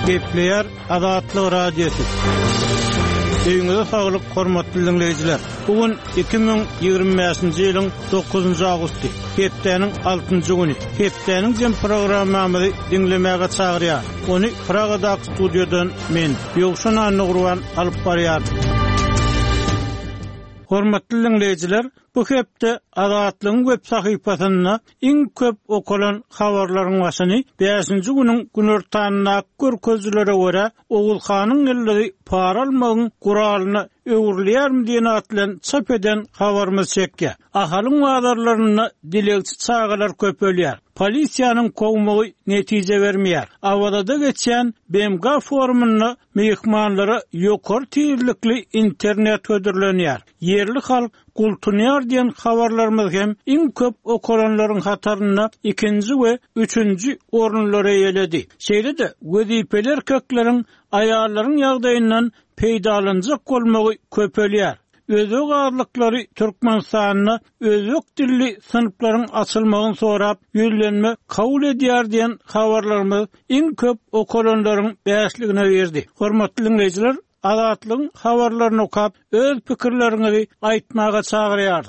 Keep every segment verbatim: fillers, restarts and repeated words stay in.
Kepler Adatlı Radyosu. Öňüňizde saglyk, hormatly dinleýijiler. Bugün iki bin ýygrimi beşinji ýylyň dokuzunjy awgusty, hepdeniň altynjy güni. Hepdeniň jem programmamy dinlemäge çagyrýar. Ony Pragadaky studiodan men Ýogşan Anugurwan alyp barýar. Hormatly dinleýijiler, bu hepde Adatlyň web sahypasyna iň köp okulan habarlaryň başyny beşinji güniň günortanyna görkezlere görä Ogulhanyň elleri para almagyň guralyny öwürleýärmi diýen atlan çap eden habarymyz çekkä. Ahalyň wadarlaryna dilekçi çağalar köpelýär. Polisiýanyň kowmagy netije bermeýär. Awada geçen B M G forumuna mehmanlara ýokary tyrlikli internet ödürlenýär. Yerli halk gultunýar diýen habarlarymyz hem iň köp okulanlaryň hataryna ikinji we üçünji orunlara ýeledi. Şeýle-de wezipeler kökleriň aýallaryň ýagdaýyndan peýdalanjak bolmagy köpelýär. Özök ağırlıkları Türkmenistanyna özök dilli sınıflaryň açylmagyny sorap ýüzlenme kabul edýär diýen habarlarymyz iň köp okulanlaryň bäşligine berdi. Hormatly dinleýijiler, Adatlyň habarlaryny okap öz pikirleriňizi aýtmaga çagyrýar.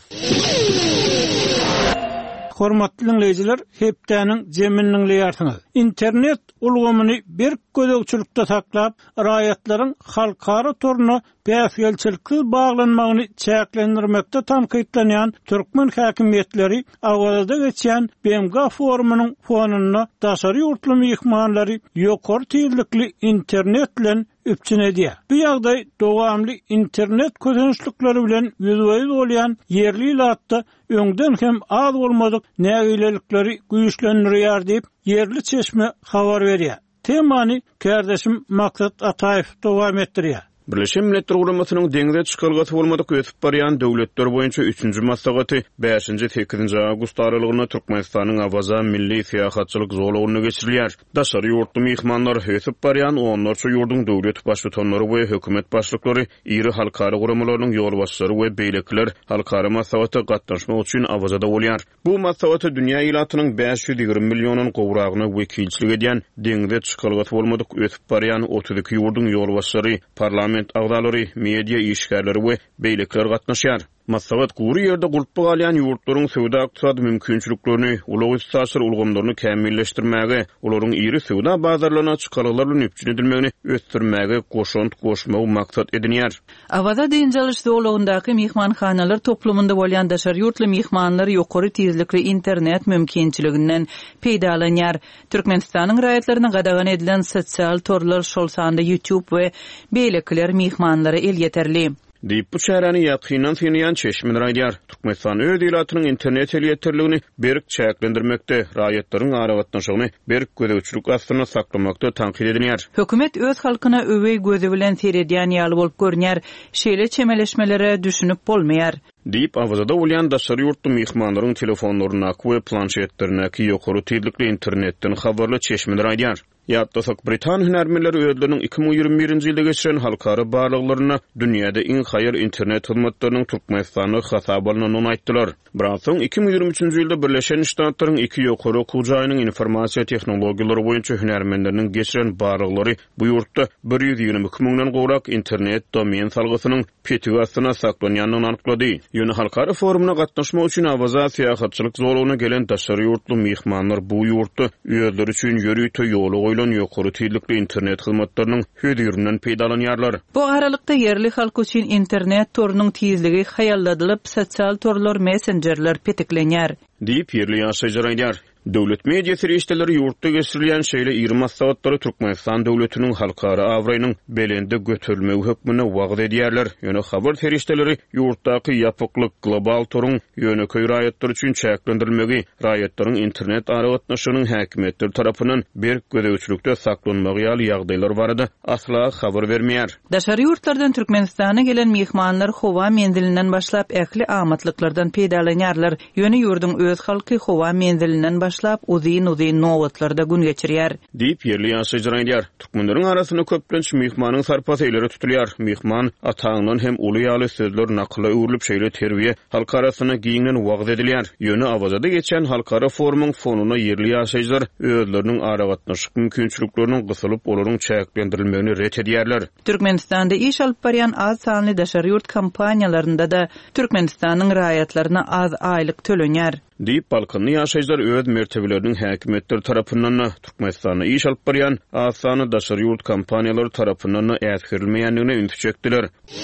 Hormatly dinleýijiler, hepdeniň jeminiň ýartyňyz. Internet ulgamyny bir gödökçülükde saklap, raýatlaryň halkara toruna bäsgelçilikli baglanmagyny çäklendirmekde tanqidlenýän türkmen häkimetleri awada geçen B M G forumunyň fonuny daşary ýurtly mehmanlary ýokary tyrlikli internet bilen üpçünediýär. Bu ýagdaý dowamly internet közençlikleri bilen ýüzüýüz bolýan yerli ýatda öňden hem az bolmadyk nägilelikleri güýçlendirýär diýip yerli çeşme habar berýär. Temany kardeşim Maksat Ataýew dowam etdirýär. Birleşen Milletler Guramasynyň deňze çykalgasy bolmadyk ötüp barýan döwletler boýunça üçünji maslahaty beşinji sekizinji awgust aralygyna Türkmenistanyň Awaza milli syýahatçylyk zolagyny geçirilýär. Daşary ýurtly mehmanlar ötüp barýan onlarça ýurduň döwlet başlyklary we hökümet başlyklary, iri halkara guramalarynyň ýolbaşçylary we beýlekler halkara maslahaty gatnaşmak üçin Awazada bolýar. Bu maslahaty dünýä ýylatynyň beş ýüz ýygrimi millionyň gowragyny wekilçilik edýän deňze çykalgasy bolmadyk ötüp barýan otuz iki ýurduň ýolbaşçylary, parlament agdalary, media işgärleri we beýlekler gatnaşýar. Maslahat guri ýerde gulpy galýan ýurtlaryň söwda ykdysady mümkinçiliklerini, ulagy üstaşyr ulgamlaryny kämmilleşdirmäge, olaryň iri söwda bazarlaryna çykalylar bilen üpçün edilmegini ösdürmäge goşunt goşmagy maksat edinýär. Awada diýinjeliş dowlugyndaky mehmanhanalar toplumunda bolýan daşary ýurtly mehmanlar ýokary tezlikli internet mümkinçiliginden peýdalanýar. Türkmenistanyň raýatlaryna gadagan edilen sosial torlar şol sanda YouTube we beýlekler mehmanlary el ýeterli. Diýip bu şäherni ýakynan synýan çeşmin raýdýar. Türkmenistan öz ýylatynyň internet elýetlerligini berk çäklendirmekde, raýatlaryň aragatnaşygyny berk gödökçülük astyna saklamakda tanqid edilýär. Hökümet öz halkyna öwey gözi bilen seredýän ýaly bolup görnýär, şeýle çemeleşmelere düşünüp bolmaýar. Diýip Awazada bolýan daşary ýurtly mehmanlaryň telefonlaryna we planşetlerine ýokary tezlikli internetden habarly çeşmin raýdýar. Ýatdasak Britan hünärmenleri öýdleriniň iki bin ýygrimi birinji ýylda geçiren halkara barlyklaryna dünýäde iň haýyr internet hyzmatlarynyň Türkmenistany hasap alynan aýtdylar. Birazdan iki bin ýygrimi üçünji ýylda Birleşen Ştatlaryň iki ýokary okuw jaýynyň informasiýa tehnologiýalary boýunça hünärmenleriniň geçiren barlyklary bu ýurtda bir ýüz ýygrimi iki miňden gowrak internet domen salgysynyň petigi astyna saklanýanyny anyklady. Ýöne halkara forumuna gatnaşmak üçin Awaza syýahatçylyk zolagyna gelen daşary ýurtly mehmanlar bu ýurtda öýleri üçin ýörüýte ýoly ýokary tezlikli internet hyzmatlarynyň hödüründen peýdalanýarlar. Bu aralykda yerli halk üçin internet torunyň tezligi haýalladylyp sosial torlar, messengerler petiklenýär. Diýip yerli ýaşaýjylar aýdýar. Döwlet media serişdeleri ýurtda geçirilýän şeýle ýygrimi maslahatlary Türkmenistan döwletiniň halkara awraýynyň belinde götürilmegi hökmüne wagt edýärler. Ýöne habar serişdeleri ýurtdaky ýapyklyk global toruň ýöneköý raýatlar üçin çäklendirilmegi, raýatlaryň internet aragatnaşygynyň häkimetler tarapyndan berk gödökçülükde saklanmagy ýaly ýagdaýlar barada asla habar bermeýär. Daşary ýurtlardan Türkmenistana gelen mehmanlar howa mendilinden başlap ähli amatlyklardan peýdalanýarlar. Ýöne ýurdun öz halky howa mendilinden başlap uzyn-uzyn nowatlarda gün geçirýär. Diýip yerli ýaşaýjylar aýdýar. Türkmenleriň arasyna köplenç mihmanyň sarpasy eýleri tutulýar. Mihman ataňdan hem uly ýaly sözler nakla öwrülip şeýle terbiýe halk arasyna giňden wagt edilýär. Ýöne awazada geçen halkara forumyň fonuna yerli ýaşaýjylar özleriniň aragatnaşyk mümkinçiliklerini gysylyp olaryň çäklendirilmegini ret edýärler. Türkmenistanda iş alyp barýan az sanly daşary ýurt kampaniýalarynda da Türkmenistanyň raýatlaryna az aýlyk tölenýär. Diýip balkynly ýaşaýjylar öz mertebeleriniň häkimetleri tarapyndan Türkmenistana iş alyp barýan az sanly daşary ýurt kampaniýalary tarapyndan äskirilmeýändigine ünt çekdiler.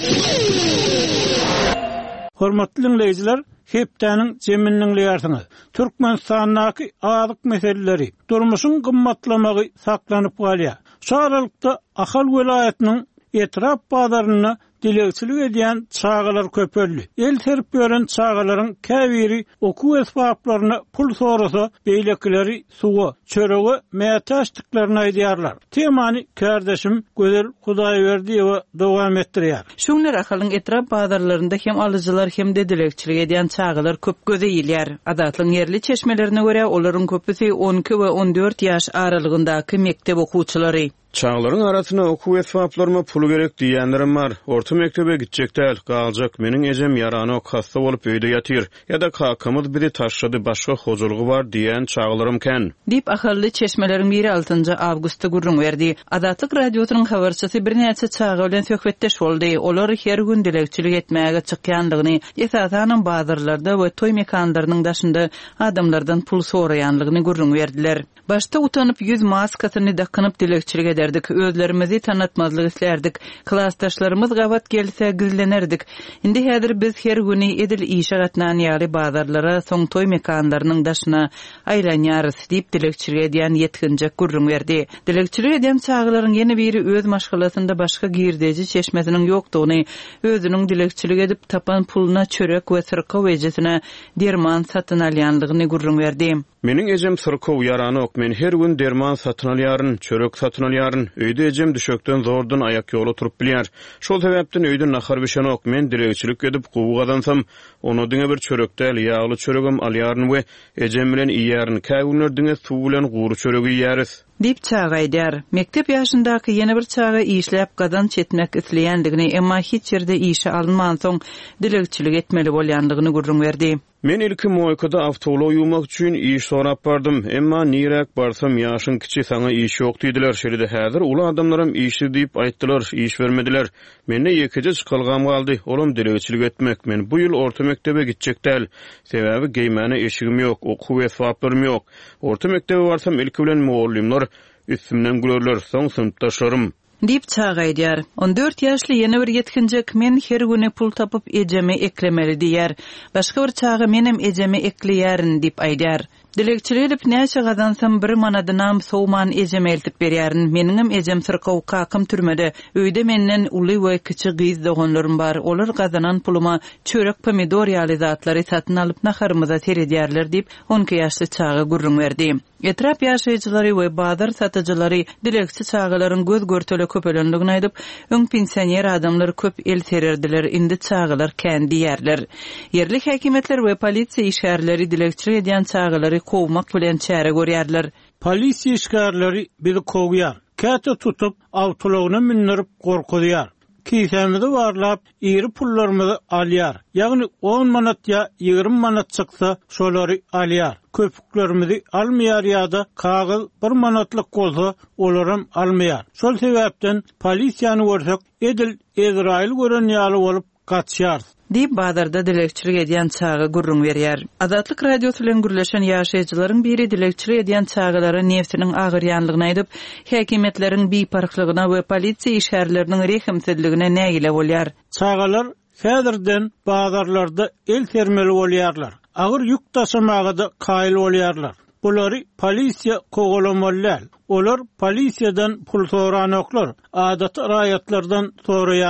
Hormatly dinleýijiler, hepdäniň jeminiň ýartyny Türkmenistanyň azyk meseleleri, durmuşyň gymmatlamagy saklanyp galýar. Şu aralykda Ahal welaýatynyň etrap bazaryny dilegçilik edýän çağalar köpelli. El terip beren çağalaryň käbiri okuw esbaplaryna pul sorasa, beýlekleri suwa, çöregi, mätäçdiklaryny aýdýarlar. Temany kardeşim Gözel Hudaýberdiýewa dowam etdirýär. Şuňlar Ahalyň etrap bazarlarynda hem alyjylar hem de dilegçilik edýän çağalar köp gözeýilýär. Adatlyň yerli çeşmelerine görä olaryň köpüsi on iki we on dört ýaş aralygyndaky mektep okuwçylary. Çağlaryň arasyna okuw esbaplaryma pul gerek diýenlerim bar. Orta mektebe gitjek däl, galjak. Meniň ejem ýarany ok hasta bolup öýde ýatyr. Ýa-da kakymyz biri taşşady, başga hojalygy bar diýen çağlarym ken. Dip ahally çeşmeleriň biri altıncı awgustda gurrun berdi. Adatlyk radiosynyň habarçysy bir näçe çağa bilen söhbetdeş boldy. Olar her gün dilegçilik etmäge çykýanlygyny, esasanyň bazarlarda we toý mekanlarynyň daşynda adamlardan pul soraýanlygyny gurrun berdiler. Başta utanyp yüz maskasyny dakanyp dilegçilik ederdik. Özlerimizi tanıtmazlyk islerdik. Klassdaşlarymyz gawat gelse gizlenerdik. Indi häzir biz her güni edil işe gatnan ýaly bazarlara, soň toý mekanlarynyň daşyna aýlanýarys diýip dilegçilik edýän ýetkinjek gurrun berdi. Dilegçilik edýän çağlaryň ýene biri öz maşgalasynda başga girdeji çeşmesiniň ýokdugyny, özüniň dilegçilik edip tapan puluna çörek we syrka wejesine derman satyn alýanlygyny gurrun berdi. Meniň ejem syrkow ýarany ok, men her gün derman satyn alýaryn, çörek satyn alýaryn. Öýde ejem düşökden zordan ayak ýola turup bilýär. Şol sebäpden öýde nahar bişen ok, men dilegçilik edip gowy gazansam, onu diňe bir çörek däl, ýagly çöregim alýaryn we ejem bilen iýäryn. Käwünler diňe suw bilen gury çöregi ýäris. Dip çağaýdar. Mektep ýaşyndaky ýene bir çağa işläp gazan çetmek isleýändigini, emma hiç ýerde işe alınman soň dilegçilik etmeli bolýandygyny gurrun berdi. Men ilki moýkada awtoly uýmak üçin iş sorap bardym, emma nirek barsam ýaşyň kiçi saňa iş ýok diýdiler. Şeride häzir uly adamlarym işi diýip aýtdylar, iş bermediler. Mende ýekije çykylgam galdy, olam dilegçilik etmek. Men bu ýyl orta mektebe gitjek däl. Sebäbi geýmäne eşigim ýok, okuw esbaplarym ýok. Orta mektebe barsam ilki bilen muallimler üstümden gülerler, soň synpdaşlarym. Dip çağaýdar. on dört ýaşly ýene bir ýetkinjek men her güni pul tapyp ejeme eklemeli diýär. Başga bir çağa menem ejeme ekleýärin dip aýdar. Dilegçilik edip näçe gazansam bir manadynam sowman ejeme eltip berýärin. Meniňem ejem syrkow kakym türmede. Öýde menden uly we kiçi gyz doganlarym bar. Olar gazanan puluma çörek pomidor ýaly zatlary satyn alyp naharymyza seredýärler dip on iki ýaşly çağa gurrun berdi. Etrap ýaşaýjylary we bazar satyjylary dilegçi çağalaryň göz görtele köpelendigini aýdyp, öň pensioner adamlar köp el sererdiler, indi çağalar kän diýerler. Yerli häkimetler we polisiýa işgärleri dilegçilik edýän çağalary kowmak bilen çäre görýärler. Polisiýa işgärleri bizi kowýar. Käte tutup awtolagyna mindirip gorkudýar. Kisemizi varlap, iri pullarımızı alýar. Ýagny on manat ya ýygrimi manat çyksa, şolary alýar. Köpüklerimizi almaýar ýa-da kagaz bir manatlyk bolsa, olaram almaýar. Şol sebäpden polisiýany görsek, edil Ezrail gören ýaly bolup gaçýar. Dip bazarda dilegçilik edýän çağa gurrun berýär. Adatlyk radiosu bilen gürleşen ýaşaýjylaryň biri dilegçilik edýän çağalary nefsiniň agyrýanlygyny aýdyp, häkimetleriň biparklygyna we polisiýa işgärleriniň rehimsizligine nägile bolýar. Çağalar häzirden bazarlarda el termeli bolýarlar. Agyr ýük taşymagda kaýyl bolýarlar. Bulary polisiýa kogalamalylar. Olar polisiýadan pul soranoklar, adat raýatlardan soraýarlar.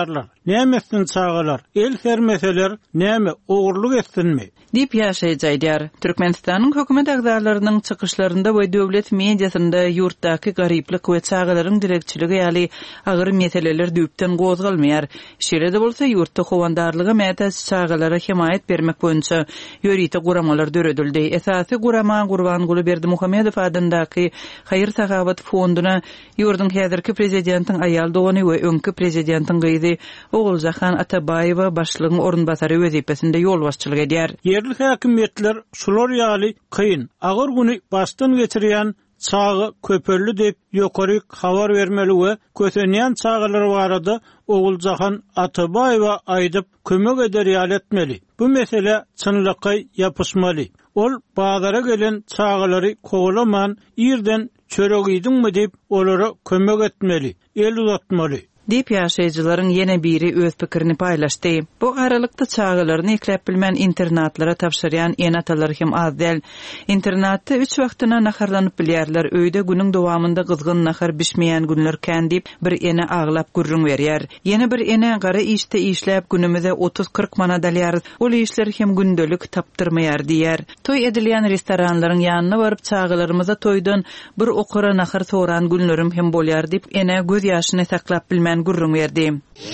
nämesin çağalar, el sermeseler näme ogurluk etsinmi? Dip ýaşaýjylar. Türkmenistanyň hökümet agzarlarynyň çykyşlarynda we döwlet mediasynda ýurtdaky garyplyk we çağalaryň direkçiligi ýaly agyr meseleler düýpden gozgalmaýar. Şeýle-de bolsa ýurtda howandarlygy mätäs çağalara himayet bermek boýunça ýöriti guramalar döredildi. Esasy gurama Gurbanguly Berdimuhammedow adyndaky Haýyr Sagabat fonduna ýurdun häzirki prezidentiň aýal dogany we öňkü prezidentiň gyzy Oguljahan Atabaýewa başlygyň orunbasary wezipesinde ýol başçylyk edýär. Yerli häkimetler şular ýaly kyn, agyr güni baştan geçirýän çağı köpörlü dep ýokary habar bermeli we kösenýän çağalar barada Oguljahan Atabaýewa aýdyp kömek eder ýaly etmeli. Bu mesele çynlyky ýapysmaly. Ol bazara gelen çağalary kogulaman ýerden çöregidiňmi dep olara kömek etmeli, el uzatmaly. Dip ýaşaýjylaryň ýene biri öz pikirini paýlaşdy. Bu aralykda çağalaryny ekläp bilmän internatlara tapşyrýan enatalar hem az däl. Internatda üç wagtyna naharlanyp bilýärler. Öýde günüň dowamında gyzgyn nahar bişmeýän günler kän dip bir ene aglap gurrun berýär. Ýene bir ene gara işte işläp günümize otuz kırk manat alýar. Ol işler hem gündelik tapdyrmaýar diýär. Toy edilýän restoranlaryň ýanyna baryp çağalarymyza toýdan bir okura nahar soran günlerim hem bolýar dip ene göz ýaşyny saklap bilmän gurrun berdi.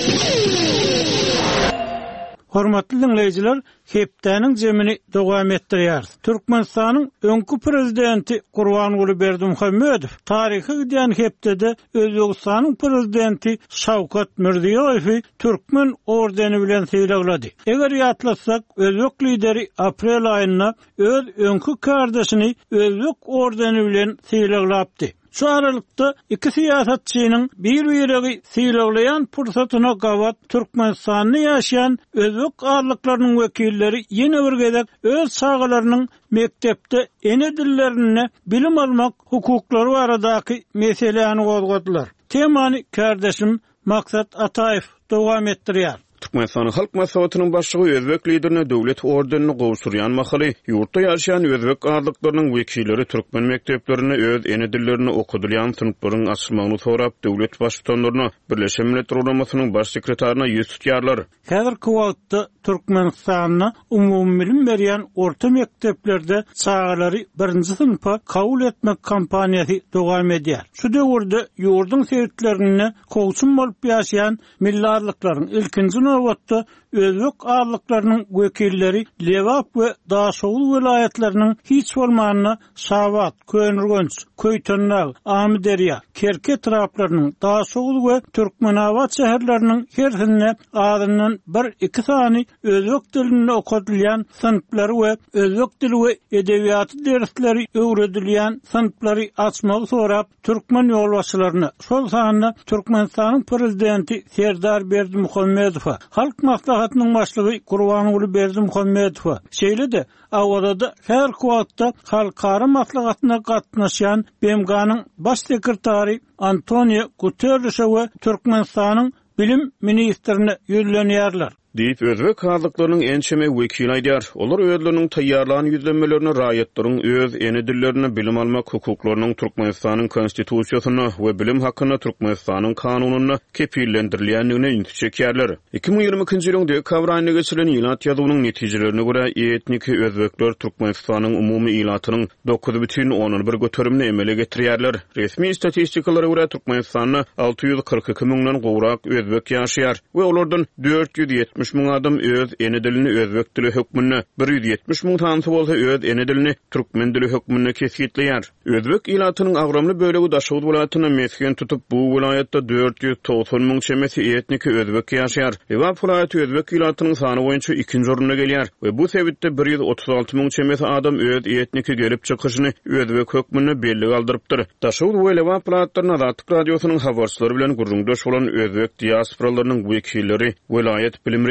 Hormatly dinleyijiler, hepdäniň jemini dowam etdirýär. Türkmenistanyň öňkü prezidenti Gurbanguly Berdimuhammedow taryhy gidýän hepdede Özbegistanyň prezidenti Şawkat Mirziýowy Türkmen ordeni bilen sylaglady. Eger ýatlasak, Özbek lideri aprel aýyna öz öňkü kardeşini Özbek ordeni bilen sylaglapdy. Şu aralykda iki siýasatçynyň bir-birigi syýlaglayan pursatyna gawat Türkmenistanyny ýaşaýan özbek arlyklarynyň wekilleri ýene bir gezek öz çağalarynyň mektepde ene dillerini bilim almak hukuklary baradaky meselelerini gozgadylar. Temany kardeşim Maksat Ataýew dowam etdirýär. Türkmenistan Halk Maslahatynyň başlygy Özbek liderine döwlet ordenini gowşurýan mahaly ýurtda ýaşaýan özbek arlyklarynyň wekilleri türkmen mekdeplerine öz ene dillerini okudylýan sınıflaryň açylmagyny sorap döwlet başçylaryna Birleşen Milletler Ugrumasynyň baş sekretaryna ýüz tutýarlar. Häzirki wagtda Türkmenistanyň umumy bilim berýän orta mekdeplerde çağalary birinji sınıfa kabul etmek kampaniýasy dowam edýär. Şu döwürde ýurdun sertlerini kowçun bolup ýaşaýan millarlyklaryň ilkinji nowatda özbek arlyklarynyň wekilleri Lewap we Daşoğul vilayetleriniň hiç bolmanyna Sabat, Könürgönç, Köýtönäg, Amyderýa, Kerke traplarynyň Daşoğul we Türkmenawat şäherleriniň herhine adyndan bir iki sany özbek dilinde okudylýan sınıflary we özbek dili we edebiýaty dersleri öwredilýän sınıflary açmagy sorap türkmen ýolbaşçylaryna şol sanyna Türkmenistanyň prezidenti Serdar Berdimuhammedow, Halk Maslahatynyň başlygy Gurbanguly Berdimuhammedow şeýle-de awada her wagtda halkara maslahatyna gatnaşan B M G'nyň baş sekretary Antonio Guterres we Türkmenistanyň bilim ministrine ýüzlenýärler. Diýip özbek arlyklarynyň ençeme wekili aýdýar. Olar özleriniň taýýarlanan ýüzlenmelerini raýatlaryň öz ene dillerini bilim almak hukuklarynyň Türkmenistanyň konstitusiýasyna we bilim hakyna Türkmenistanyň kanunyna kepillendirilýändigine ünit çekýärler. iki ming ýigriminki ýylyň dekabr aýyna geçirilen ilat ýazywynyň netijelerine görä etnik özbekler Türkmenistanyň umumy ilatynyň dokuz бүтүн onuň bir göterimini emele getirýärler. Resmi statistikalara görä Türkmenistanyň alty ýüz kırk iki miňden gowrak özbek ýaşaýar we olardan dört ýüz ýetmiş miň adam öz ene dilini özbek dili hökmünde, bir ýüz ýetmiş miň tansy bolsa öz ene dilini türkmen dili hökmünde kesgitleýär. Özbek ilatynyň agramly bölegi Daşoğul vilayatyna mesken tutup bu vilayatda dört ýüz togson miň çemesi etnik özbek ýaşaýar. Lewap vilayaty özbek ilatynyň sany boýunça ikinji orunda gelýär we bu sebäpde bir ýüz otuz alty miň çemesi adam öz etnik gelip çykyşyny özbek hökmünde belli galdyrypdyr. Daşoğul we Lewap vilayatlarynyň Azatlyk radiosynyň habarçylary bilen gurrundaş bolan özbek diasporalarynyň wekilleri vilayat bilim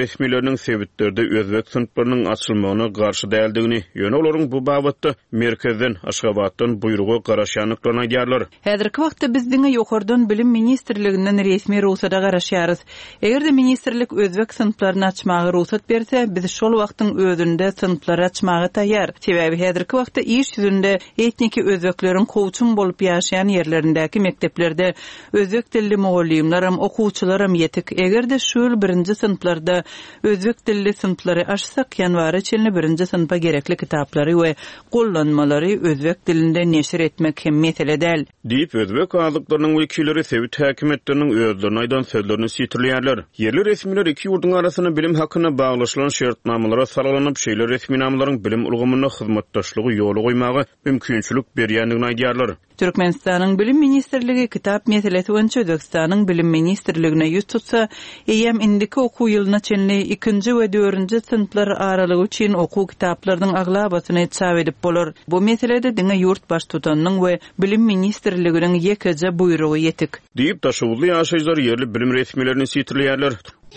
resmileriniň sebitleri özbek sınıflarynyň açylmagyna garşy däldigini, ýöne olaryň bu babatda merkezden Aşgabatdan buyrugy garaşanlyklaryny aýdýarlar. Häzirki wagtda bizdiň ýokardan bilim ministrliginden resmi ruhsata garaşýarys. Egerde ministrlik özbek sınıflaryny açmagy ruhsat berse, biz şol wagtyň özünde sınıflary açmagy taýýar. Sebäbi häzirki wagtda iş ýüzünde etniki özbekleriň kowçun bolup ýaşaýan ýerlerindäki mekteplerde özbek dilli mugallimlaram, okuwçylaram ýetik. Egerde şol birinji sınıflarda özbek dilli sınıflary açsak, ýanwary çelni birinji sınıfa gerekli kitaplary we gollanmalary özbek dilinde neşir etmek hem mesele däl. Diýip özbek azlyklarynyň wekilleri sebit häkimetleriniň özlerine aýdan sözlerini sitirleýärler. Yerli resmiler iki ýurduň arasyna bilim hakyna baglaşylan şertnamalara saralanyp, şeýle resmi namlaryň bilim ulgamyna hyzmatdaşlygy ýoly goýmagy mümkinçilik berýändigini aýdýarlar. Türkmenistanyň bilim ministrligi kitap meselesi boýunça Özbekistanyň bilim ministrligine ýüz tutsa, eýem indiki okuw ýylyna çenli ikinji we dördünji sınıflar aralygy üçin okuw kitaplarynyň aglabasyny çap edip bolar. Bu meselede diňe ýurt baş tutanyň we bilim ministrliginiň ýekeje buyrugy ýetik. Diýip daşawly ýaşaýjylar yerli bilim resmilerini sitirleýärler.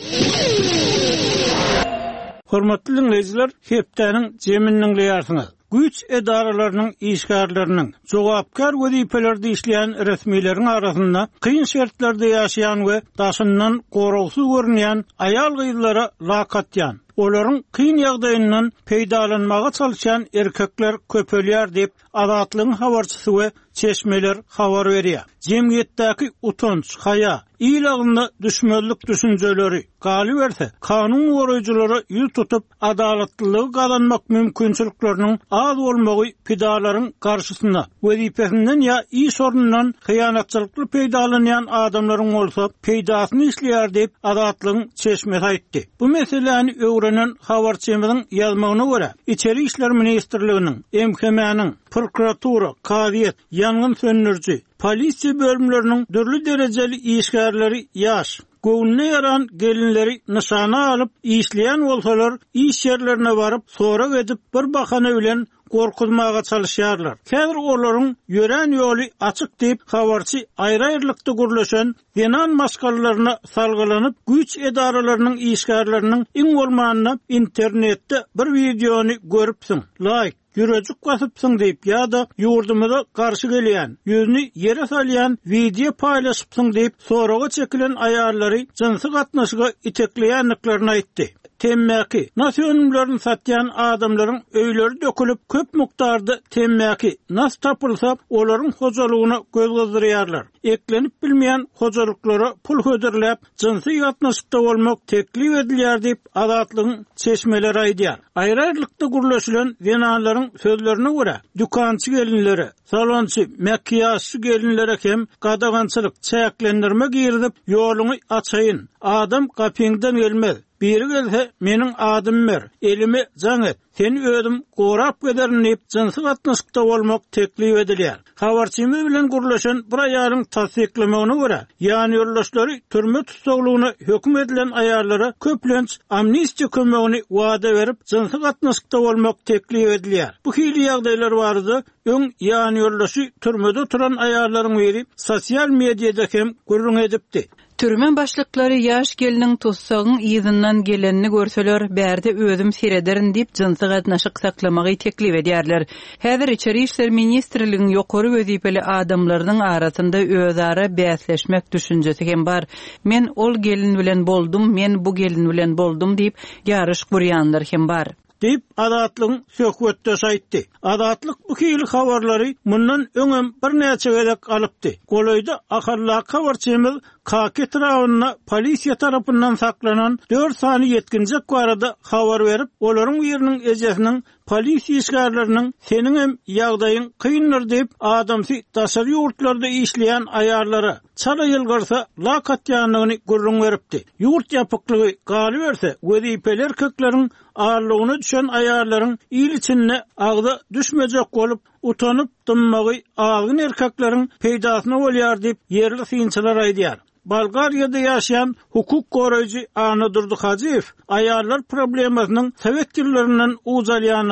Hormatly dinleýijiler, hepdeniň jeminiň ýarsyňyz. Güç edaralarynyň işgärleriniň jogapkar wezipelerinde işleýän resmiýetiň arasynda kyn şertlerde ýaşaýan we daşyndan goragsyz görünýän aýal gyzlara lakatýan, olaryň kyn ýagdaýyndan peýdalanmaga çalyşan erkekler köpelýär diýip Azatlygyň habarçysy we çeşmeler habar berýär. Jemgyýetdäki utanç, haya, ýylagynda düşmänlik düşünjeleri galy berse, kanun goraýjylary ýüz tutup adalatlylygy gazanmak mümkinçilikleriniň az bolmagy pidalaryň garşysyna wezipesinden ýa iş ornundan hyýanatçylykly peýdalanýan adamlaryň bolsa peýdasyny işleýär diýip Azatlygyň çeşmesi aýtdy. Bu meseleni öwrenen habarçymyzyň ýazmagyna görä, İçeri işler ministrliginiň, M H M-niň, prokuratura, kadyet, ýangyn söndürji, polisiýa bölümleriniň dürli derejeli işgärleri ýaş, göwnüne yaran gelinleri nişana alıp işleyen bolsalar iş yerlerine barıp sonra edip bir bakana bilen korkutmaga çalışýarlar. Häzir olaryň ýören ýoly açyk diýip habarçy aýra-aýrylykda gürleşen denan maskalaryna salgylanyp güç edaralarynyň işgärleriniň iň bolmanyna internetde bir videony görüpsiň. Like Ýürejik basypsyň diýip ýa-da ýurdumyza garşy gelýän, ýüzüni ýere salýan video paýlaşypsyň diýip soraga çekilen aýallary jinsy gatnaşyga itekleýänliklaryny aýtdy. Temmäki, nasyonlaryny satýan adamlaryň öýleri dökülip köp mukdarda temmäki nas tapylsa olaryň hojalygyna göz gazdyrýarlar. Eklenip bilmeýän hojalyklara pul höderläp jinsy gatnaşykda bolmak teklip edilýär diýip Azatlygyň çeşmeleri aýdýar. Aýra-aýrylykda gürleşilen zenalaryň sözlerine görä, dükançy gelinleri, salonçy, makyajçy gelinlere hem gadagançylyk, çäklendirme girdip ýoluny açaýyn. Adam gapyňdan gelmez. Biri gelse meniň adym ber, elimi jaň et. Seni ödüm gorap gederin diýip jinsy gatnaşykda bolmak teklip edilýär. Habarçymyz bilen gürleşen bir aýalyň tasdiklamagyna görä, ýani ýoldaşlary türme tutsaglygyna hökm edilen aýallara köplenç amnistiýa kömegini wada berip jinsy gatnaşykda bolmak teklip edilýär. Bu hili ýagdaýlar bardy, öň ýani ýoldaşy türmede turan aýallaryň biri sosial mediýada hem gürrüň edipdi. Türmen başlyklary ýaş geliniň tutsagyň ýyzyndan gelenini görseler, bärde özüm serederin diýip jinsy gatnaşyk saklamagy teklip edýärler. Häzir içeri işler ministrligiň ýokary wezipeli adamlarynyň arasynda özara bäsleşmek düşünjesi hem bar. Men ol gelin bilen boldum, men bu gelin bilen boldum diýip ýaryş gurýanlar hem bar. Diýip Azatlygyň söhbetde aýtdy. Azatlyk bu hili habarlary mundan öňem bir näçe gelek alypdy. Golaýda ahyrlak habarçymyz Kaket raýonuna polisiýa tarapyndan saklanan dört sany yetkinjek barada habar berip, olaryň ýeriniň ejesiniň polisiýa işgärleriniň seniň hem ýagdaýyň kyndyr diýip adamsy daşary ýurtlarda işleýän aýarlara çala ýylgarsa lakatýanlygyny gürrüň beripdi. Ýurt ýapyklygy galy berse, wezipeler kökleriň ağırlygyna düşen aýarlaryň ýyl içinde agda düşmejek bolup utanyp dymmagy agyn erkekleriň peýdasyna bolýar diýip yerli synçylar aýdýar. Bulgariýada ýaşaýan hukuk goraýjy Ana Durduhajiýew aýarlar problemasynyň sebepçilerinden uzalýanyny,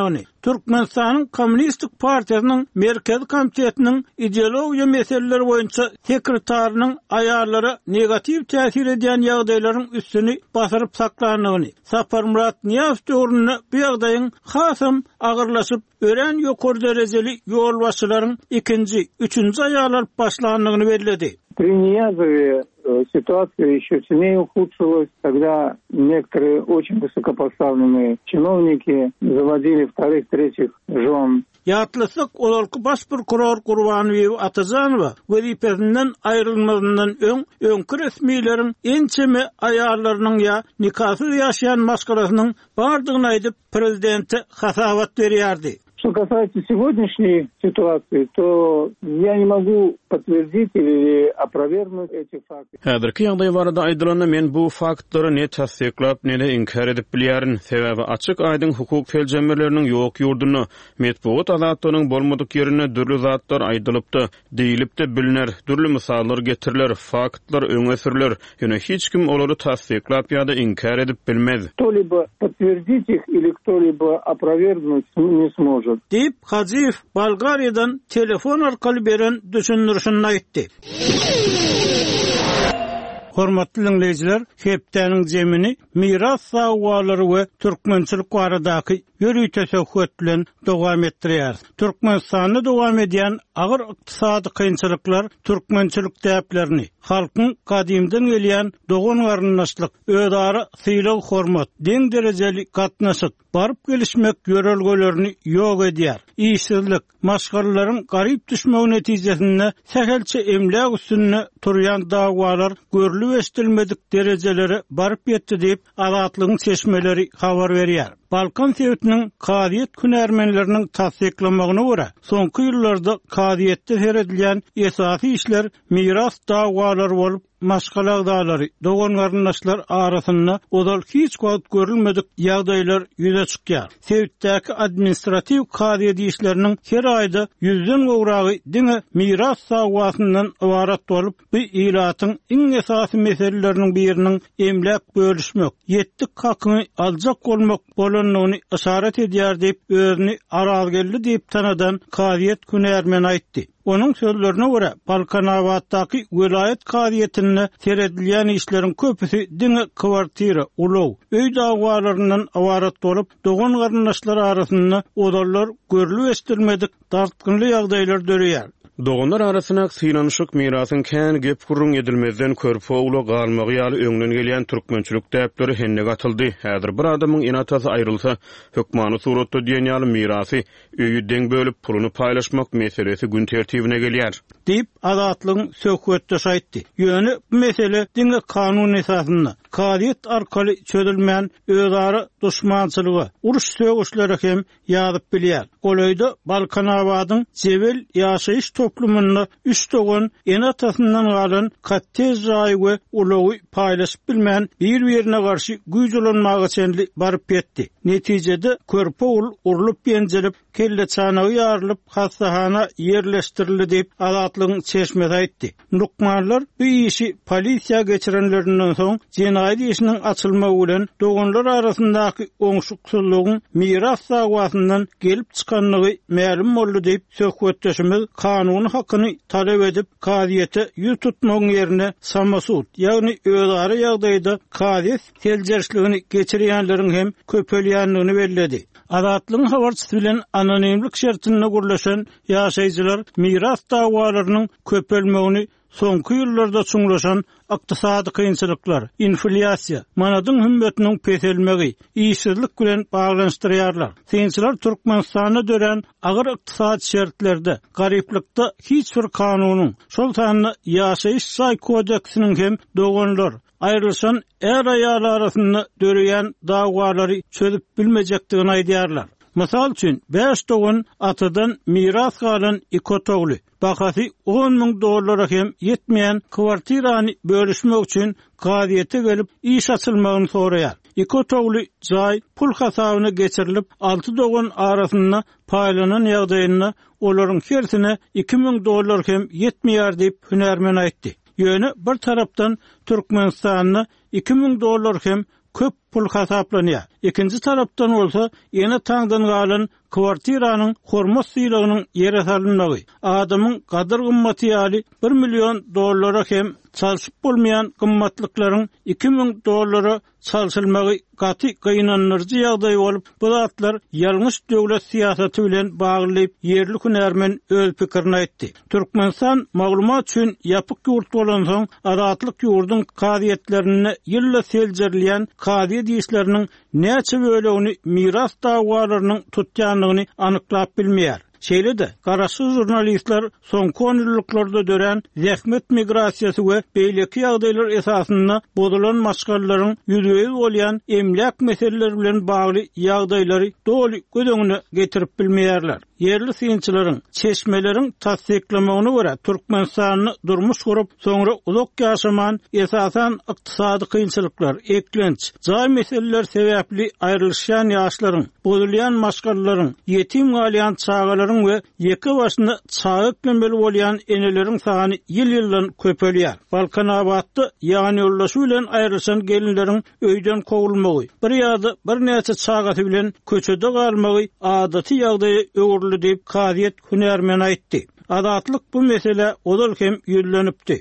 Türkmenistanyň Kommunistik Partiýasynyň Merkezi Komitetiniň ideologiýa meseleleri boýunça sekretarinyň aýarlara negativ täsir edýän ýagdaýlaryň üstüni basyryp saklanygyny, Saparmurat Niýazow döwründe bu ýagdaýyň hasam agyrlaşyp ören ýokary derejeli ýol başçylaryň ikinji, üçünji aýarlar başlandygyny bellädi. При Ниязове ситуация еще сильнее ухудшилась, когда некоторые очень высокопоставленные чиновники заводили вторых, третьих жен. Ýatlysyk olarky baş prokuror Gurbanowy Atazanowa wezipesinden aýrylmagynyň öň öňkü resmiýlerin ençeme aýarlarynyň ýa nikasyz ýaşaýan maskarasynyň bardygyny aýdyp prezidente hasawat berýärdi. Что касается сегодняшней ситуации, то я не могу подтвердить или опровергнуть эти факты. Häzirki ýagdaý barada aýdylanyna men bu faktlary ne tasdiklap, ne de inkar edip bilýärin. Sebäbi açyk aýdyň hukuk feljemerleriniň ýok ýurduny, metbuat azatlygynyň bolmadyk ýerine dürli zatlar aýdylypdy, diýilipdi biliner, dürli misallar getiriler, faktlar öňe sürüler. Ýöne hiç kim olary tasdiklap ýa-da inkar edip bilmez. Кто-либо подтвердить их или кто-либо опровергнуть не сможет. Deyip Hacıyev Bolgariýadan telefon arkaly beren düşünürşini aýtdy. Hormatly dinleyijiler, hepdeniň jemini miras sawgalary we türkmençilik baradaky ýörüý teşekkür bilen dowam etdirýär. Türkmenistanda dowam edýän agyr ykdysady kynçylyklar türkmençilik täplerini, halkyň kadimden gelýän dogan garyndaşlyk, ödara syýlaw hormat, deň derejeli gatnaşyk, baryp gelişmek ýörelgelerini ýok edýär. İşsizlik, maşgarlaryň garyp düşmegi netijesinde sähelçe emläk üstünde turýan dagwalar görülip estilmedik derejelere baryp ýetdi diýip azatlygyň seçmeleri habar berýär. Balkan Sowetiniň kadiýet hünärmenleriniň tasdiklamagyna görä, soňky ýyllarda kadiýetde seredilýän esasy işler miras dagwalary bolup, maşgala dağları, dogan garyndaşlar arasynda odal hiç wagt görülmedik ýagdaýlar ýüze çykýar. Sowetdäki administrativ kadiýet işleriniň her aýda ýüzden gowragy diňe miras dagwasyndan ibarat bolup, bu ýylatyň iň esasy meseleleriniň biriniň emläk bölüşmek, ýetdik hakyny aljak bolmak bolanyny işaret edýär diýip özüni arazgelli diýip tanadan kadiýet hünärmeni aýtdy. Onun sözlerine göre Balkanabatdaki vilayet kadiýetinde seredilýän işlerin köpüsi diňe kwartira, ulow, öý dagwalaryndan awarat bolup, dogan garyndaşlar arasynda odallar görülip estirmedik dartgynly ýagdaýlar dörýär. Doganlar arasyna syýlanyşyk mirasyň kän gep gurrun edilmezden körpe uly galmagy ýaly öňden gelýän türkmençilik täpleri henne gatyldy. Häzir bir adamyň enatasy aýrylsa, hökmany suratda diýen ýaly mirasy öýü deň bölüp puluny paýlaşmak meselesi gün tertibine gelýär. Diýip azatlygyň söhbetde aýtdy. Ýöne bu mesele diňe kanun esasynda kadiýet arkaly çözülmän özara duşmançylygy, uruş sögüşleri hem ýazyp bilýär. Golaýda Balkanabadyň jewel ýaşaýyş toplumunda üç dogan enatasyndan galan kattej jaý we ulowy paýlaşyp bilmän bir-birine garşy güýjülenmäge çenli baryp ýetdi. Netijede körpe ul urulup ýenjelip, kelle çanagy ýarylyp hastahana ýerleşdirildi diýip azatlygyň çeşmesi aýtdy. Nukmanlar bu işi polisiýa geçirenlerinden soň jenaýat işiniň açylmagy bilen doganlar arasyndaky oňşuksuzlygyň miras dagwasyndan gelip çykanlygy ma'lum boldy diýip söhbetdeşimiz kanun hakyny talep edip kadiýete ýüz tutmagyň ýerine samasut, ýagny özara ýagdaýda kadiýet teljerçligini geçirýänleriň hem köpelýänligini belledi. Azatlygyň habarçysy bilen anonimlik şertinde gurlaşan ýaşaýjylar miras dagwalarynyň köpelmegini soňky ýyllarda çuňlaşan ykdysady kynçylyklar, inflyasiýa, manadyň hümmetiniň peselmegi, işsizlik bilen baglanşdyrýarlar. Synçylar Türkmenistana dören agyr ykdysady şertlerde, garyplykda hiç bir kanunyň, şol sanyny ýaşaýyş saý kodeksiniň hem doganlar aýrylşan er aýal arasynda dörýän dagwalary çözüp bilmejekdigini aýdýarlar. Mysal üçin beş dogan atadan miras galan iki togly, bakasy on ming dollara hem yetmeýän kwartirany bölüşmek üçin kadiýete gelip iş açylmagyny soraýar. İki togly jaý pul hasabyna geçirilip, altı dogan arasynda paýlanan ýagdaýynda olaryň hersine iki ming dollar hem yetmeýär diýip hünärmen aýtdy. Ýöne bir tarapdan Türkmenistanyň iki ming dollar hem köp pul hesaplanýar. İkinji tarapdan bolsa ýene taňdan galan kwartiranyň hormat sylygynyň ýere salynmagy, adamyň gadyr gymmaty ýaly bir million dollara hem çalşyp bolmayan gymmatlyklaryň iki ming dollara çalşylmagy gaty gynanyrjy ýagdaý bolup, bu zatlar ýalňyş döwlet siýasaty bilen baglyp ýerli hünärmen öz pikirini aýtdy. Türkmenistan maglumat üçin ýapyk ýurt bolan soň adatlyk ýurdun kadiýetlerini ýylla seljerleýän kadiýet işleriniň näçe bölegini miras dawalarynyň tutýanlygyny anyklap bilmeýär. Şeýle-de garaşy jurnalistler soňky on ýyllarda dören zähmet migrasiýasy we beýleki ýagdaýlar esasynda bodulan maşgallaryň ýüzüňi bolýan emlak meseleleri bilen bagly ýagdaýlary doly gödüňine getirip bilmeýärler. Yerli synçylaryň çeşmeleriň tasdiklamagyna görä Türkmenistanyny durmuş gurup soňra uzak ýaşaman esasan ykdysady kynçylyklar, eklenç, jaý meseleler sebäpli aýrylyşan ýaşlaryň, bodulýan maşgallaryň, ýetim galýan çağalaryň we ýeki başyna çağı eklemeli bolýan eneleriň sany ýyl-ýyldan köpelýär. Balkanabadda ýany ýollaşy bilen aýrylyşan gelinleriň öýden kowulmagy, bir ýa-da bir näçe çagaty bilen köçede galmagy adaty ýagdaýy öwürli diýip kadiýet hünärmen aýtdy. Adatlyk bu mesele odal hem ýüllenipdi.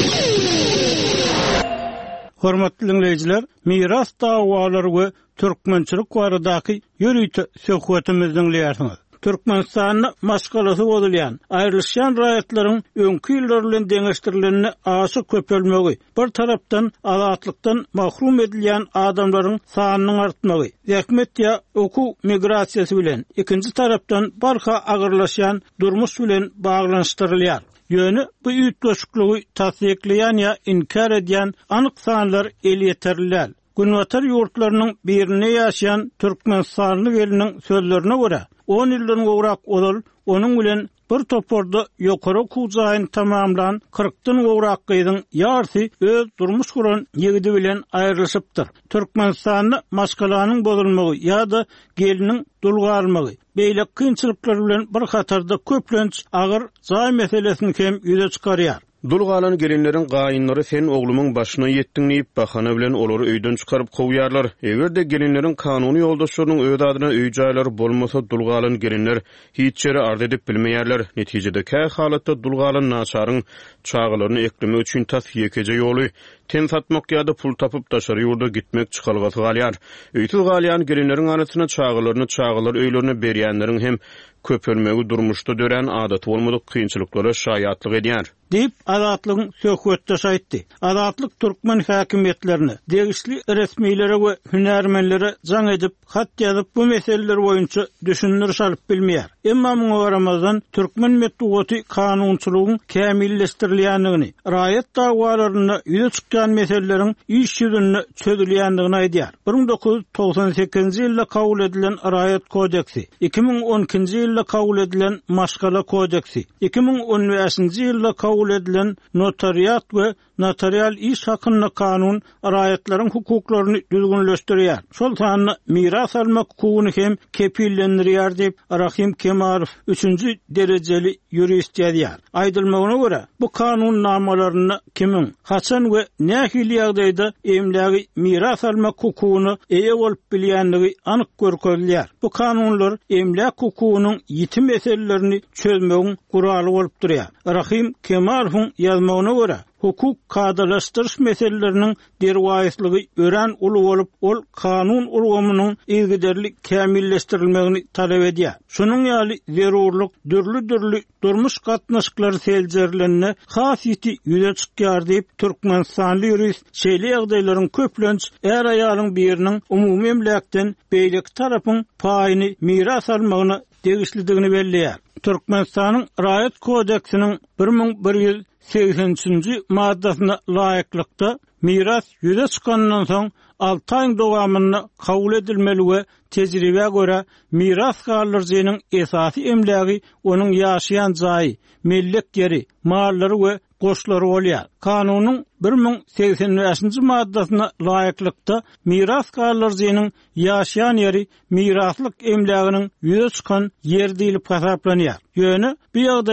Hormatly dinleýijiler, miras dawalary we türkmençilik baradaky ýürüýte söhbetimizi dinleýärsiňiz. Türkmenistanyny maşgalasy bolýan aýrylyşan raýatlaryň öňki ýyllar bilen deňeşdirilenini aşy köpelmegi, bir tarapdan azatlykdan mahrum edilýän adamlaryň sanynyň artmagy, zähmet ýa oku migrasiýasy bilen, ikinji tarapdan barha agyrlaşan durmuş bilen baglanyşdyrylýar. Ýöne bu ýetmişlikli tasdikleýän ýa inkar edýän anyk sanlar el ýeterilýär. Günwatar ýurtlarynyň birine ýaşaýan Türkmenistanly geliniň sözlerine görä, on ýyldan gowrak olal, onuň bilen bir toporda ýokary kuzaýyn tamamlan kırkdan gowrak gyzyň ýarty öz durmuş guran ýigidi bilen aýrylyşypdyr. Türkmenistanyny maşgalanyň bozulmagy ýa-da geliniň dulgarmagy, beýlek kynçylyklar bilen bir hatarda köplenç agyr jaý meselesini hem ýüze çykarýar. Dulgalan gelinlerin gaýynlary sen oglumyň başyna ýetdiň diýip bahana bilen olary öýden çykaryp gowýarlar. Egerde gelinlerin kanuny ýoldaşlarynyň öýde adyna öý jaýlary bolmasa dulgalan gelinler hiç ýere ard edip bilmeýärler. Netijede kä halatda dulgalan naçaryň çağalaryny eklemek üçin tas ýekeje ýoly ten satmak ýa-da pul tapyp daşary ýurda gitmek çykalgasy galýar. Öýtül galýan gelinlerin arasyna çağalaryny çağalar öýlerine berýänleriň hem köpelmegi durmuşda dören adaty bolmadyk kynçylyklara şaýatlyk edýär. Diýip adatlygyň söhbetde aýtdy. Adatlyk türkmen häkimetlerini, degişli resmiýlere we hünärmenlere jaň edip, hat ýazyp bu meseleler boýunça düşünür salyp bilmeýär. Emma muňa garamazdan türkmen metdugaty kanunçylygyň kämilleşdirilýändigini, raýat dawalaryna ýüze çykýan meseleleriň iş ýüzünde çözülýändigini aýdýar. bir ming dokuz ýüz toksan sekizinji ýylda kabul edilen Raýat kodeksi, iki ming on ikinji ýylda kabul edilen Maşgala kodeksi, iki ming on beşinji ýylda kabul edilen Notariat we notarial iş hakyna kanun raýatlaryň hukuklaryny düzgünleşdirýär. Şol sanyny miras almak hukugyny hem kepillendirýär diýip Rahim Kemalov üçünji derejeli ýurist ýazýar. Aýdylmagyna görä, bu kanun namalaryny kimin, haçan we nähili ýagdaýda emlägi miras almak hukugyny eýe bolup bilýändigi anyk görkezilýär. Bu kanunlar emlak hukugynyň ýetim meselelerini çözmegiň guraly bolup durýar. Rahim Kemalowyň ýazmagyna görä, hukuk kadalaşdyrış meselelerinin derwaýysligi ören uly bolup, ol kanun urgamynyň ýygyderli kämilleşdirilmegini talap edýär. Şunuň ýaly zerurlyk dürli-dürli durmuş gatnaşyklary seljerlenine has ýeti ýüze çykýar diýip Türkmenistanly ýurist şeýle ýagdaýlaryň köplenç er aýalyň biriniň umumy emlakdan beýlek tarapyň paýyny miras almagyna degişlidigini belleýär. Türkmenistanyň Raýat kodeksiniň bir ming bir ýüz seksençinji maddasyna laýyklykda miras ýüze çykandan soň alty aýyň dowamynda kabul edilmeli we tejribe görä miras galyjynyň esasy emlägi onuň ýaşaýan jaý, mellek ýeri, mallary we goşlary bolýar. Kanunyň bir ming seksen beşinji maddasyna laýyklykda miras galyjynyň ýaşaýan ýeri miraslyk emläginiň ýüze çykan ýer diýilip hasaplanýar. Ýöne bu ýagdaýyň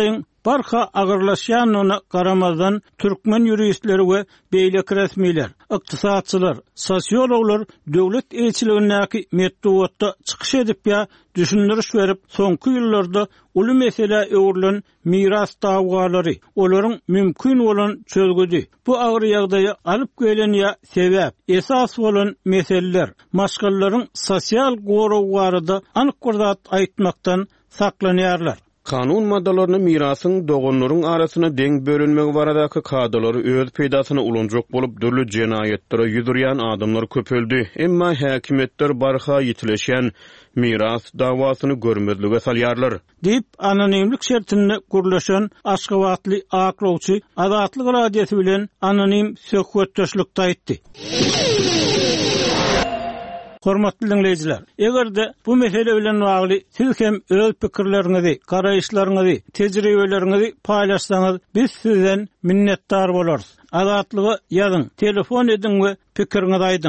barha agırlaşýanyna garamazdan türkmen ýuristleri we beýlek resmiler, ykdysatçylar, sosiologlar döwlet elçiligindäki metduatda çykyş edip ýa düşündiriş berip soňky ýyllarda uly mesele öwrülen miras dawgalary, olaryň mümkin bolan çözgüdi. Bu agyr ýagdaýa alyp gelen ýa sebäp, esas bolan meseleler, maşgallaryň sosial gorawylarda anyk bir zat aýtmakdan saklanýarlar. Kanun maddalaryny mirasyň dogonlaryň arasyna deň bölünmegi baradaky kadrlary öz peýdasyna ulanjak bolup dürli jenaýetlere ýüzürýän adamlar köpeldi. Emma häkimetler barha ýitileşen miras dawasyny görmezlige salýarlar. Dip anonimlik şertinde gurlaşan Aşgabatly aklawçy Azatlyk radiosy bilen anonim söhbetdeşlikde aýtdy. Hormatly dinleyijiler, egerde bu mesele bilen bagly siz hem öz pikirleriňizi, garaýşlaryňyzy, tejribeleriňizi paýlaşsaňyz, biz sizden minnetdar bolarys. Azatlygy ýazyň, telefon edin we pikiriňizi aýdyň.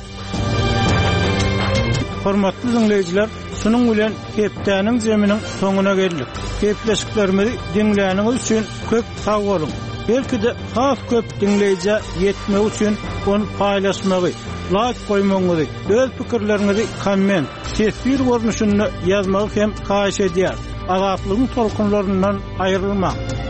Hormatly dinleyijiler, şunuň bilen hepdäniň jeminiň soňuna geldik. Hepleşiklerimizi dinleýäniňiz üçin köp sag bolun. Belki de has köp dinleyici yetmek üçin onu paýlaşmagy, like koymaňyzy, öz pikirleriňizi komment, tesbir görnüşinde ýazmagy hem haýyş edýär. Azatlygyň tolkunlaryndan aýrylma.